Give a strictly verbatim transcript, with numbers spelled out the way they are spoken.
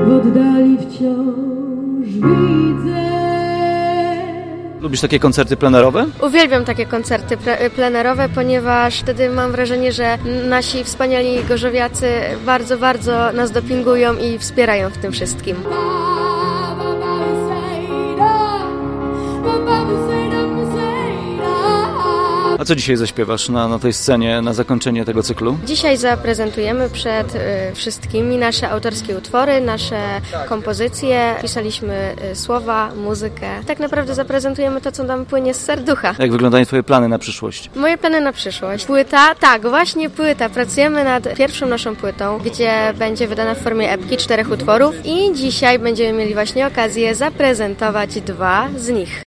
w oddali wciąż widzę. Lubisz takie koncerty plenerowe? Uwielbiam takie koncerty pre- plenerowe, ponieważ wtedy mam wrażenie, że nasi wspaniali gorzowiacy bardzo, bardzo nas dopingują i wspierają w tym wszystkim. A co dzisiaj zaśpiewasz na, na tej scenie na zakończenie tego cyklu? Dzisiaj zaprezentujemy przed y, wszystkimi nasze autorskie utwory, nasze kompozycje. Pisaliśmy y, słowa, muzykę. Tak naprawdę zaprezentujemy to, co nam płynie z serducha. Jak wyglądają twoje plany na przyszłość? Moje plany na przyszłość. Płyta, tak, właśnie płyta. Pracujemy nad pierwszą naszą płytą, gdzie będzie wydana w formie epki czterech utworów i dzisiaj będziemy mieli właśnie okazję zaprezentować dwa z nich.